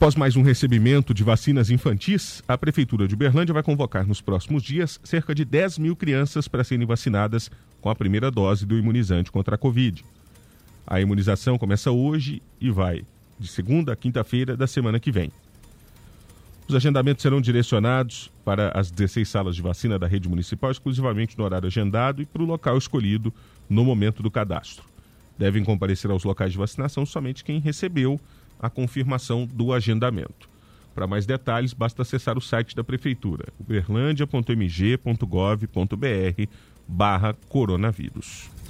Após mais um recebimento de vacinas infantis, a Prefeitura de Uberlândia vai convocar nos próximos dias cerca de 10 mil crianças para serem vacinadas com a primeira dose do imunizante contra a Covid. A imunização começa hoje e vai de segunda a quinta-feira da semana que vem. Os agendamentos serão direcionados para as 16 salas de vacina da rede municipal, exclusivamente no horário agendado e para o local escolhido no momento do cadastro. Devem comparecer aos locais de vacinação somente quem recebeu a confirmação do agendamento. Para mais detalhes, basta acessar o site da Prefeitura, uberlandia.mg.gov.br/coronavírus.